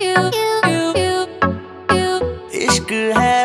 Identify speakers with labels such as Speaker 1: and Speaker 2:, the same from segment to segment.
Speaker 1: इश्क है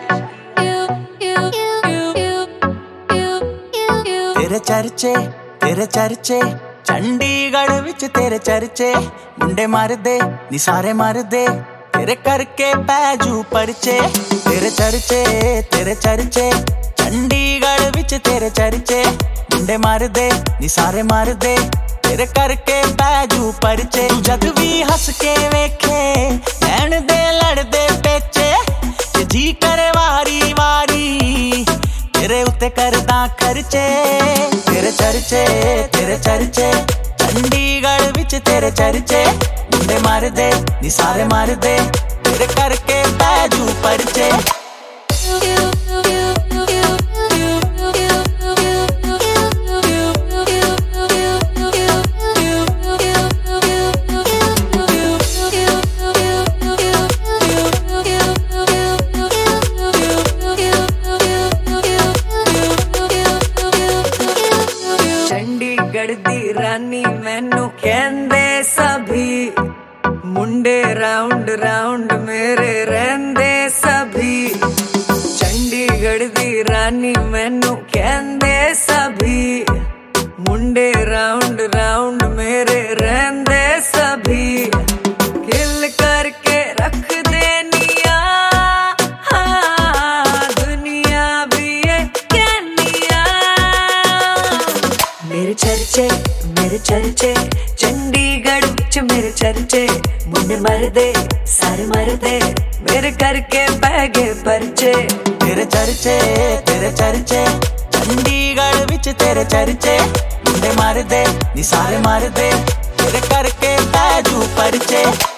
Speaker 1: तेरे चर्चे चंडीगढ़ विच तेरे चर्चे मुंडे मार दे निसारे मार दे तेरे करके पैजू परचे तेरे चर्चे चंडीगढ़ विच तेरे चर्चे मुंडे मार दे निसारे मार दे तेरे करके पैजू परचे तू जद भी हस के वेखे नैन दे लड़दे पेचे जी करे वारी वारी तेरे उत्ते करदा खर्चे तेरे चर्चे चंडीगढ़ विच तेरे चर्चे मुंडे मार दे निसारे मार दे तेरे करके पैजू परचे
Speaker 2: चंडीगढ़ दी रानी मैनू कहंदे सभी मुंडे राउंड राउंड मेरे रहंदे सभी चंडीगढ़ दी रानी मैनू कहंदे सभी मुंडे राउंड राउंड मेरे रहंदे सभी गिल करके रख देनिया हाँ दुनिया भी ये कहनिया मेरे चर्चे चंडीगढ़ विच मेरे चर्चे मुंडे मर दे सारे मर दे मेरे करके पै गए परचे
Speaker 1: तेरे चर्चे चंडीगढ़ विच तेरे चर्चे मुंडे मार दे निसारे मार दे तेरे करके पैजू परचे।